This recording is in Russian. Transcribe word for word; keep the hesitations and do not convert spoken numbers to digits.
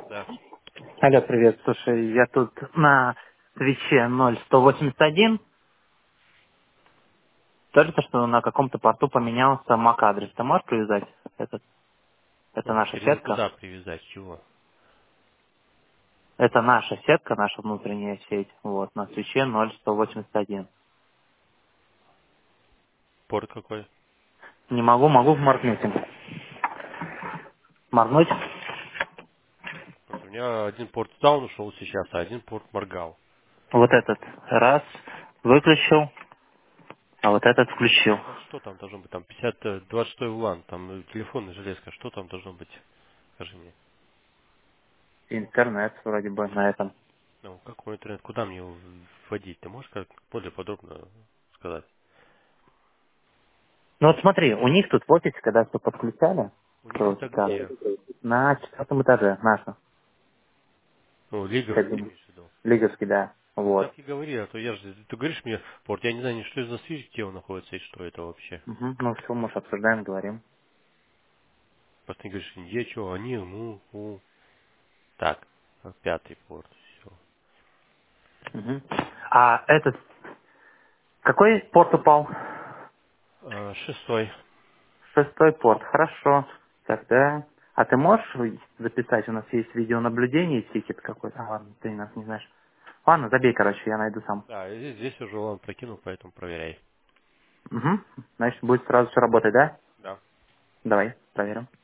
Да. Алло, привет. Слушай, я тут на свече ноль сто восемьдесят один. Только что на каком-то порту поменялся мак-адрес. Ты можешь привязать этот? Это Ну, наша теперь не сетка. туда привязать, чего? Это наша сетка, наша внутренняя сеть. Вот, на свече ноль сто восемьдесят один. Порт какой? Не могу, могу моргнуть. Моргнуть? Вот у меня один порт даун ушел сейчас, а один порт моргал. Вот этот. Раз. Выключил. А вот этот включил. Ну, что там должно быть? Там пятьдесят, э, двадцать шесть улан, там э, телефонная железка, что там должно быть? Скажи мне. Интернет вроде бы на этом. Ну, какой интернет? Куда мне его вводить? Ты можешь как более подробно сказать? Ну вот смотри, у них тут в офисе, когда все подключали, У них кто это сейчас, где? на четвертом этаже, наша. Ну, Лиговский Кабина. имеешь в виду? Лиговский, да. Ну, Вот. так и говори, а то я же... Ты говоришь мне порт, я не знаю, ни что за связь, где он находится и что это вообще. Мгм. Ну все, может, обсуждаем, говорим. Просто ты говоришь, где, что, они, ну, ну. Так, а пятый порт, все. Мгм. А этот, какой порт упал? А, шестой. Шестой порт, хорошо. Тогда, а ты можешь записать, у нас есть видеонаблюдение, тикет какой-то. А, ладно, ты нас не знаешь. Ладно, забей, короче, я найду сам. Да, и здесь, здесь уже он прокинул, поэтому проверяй. Угу. Значит, будет сразу все работать, да? Да. Давай, проверим.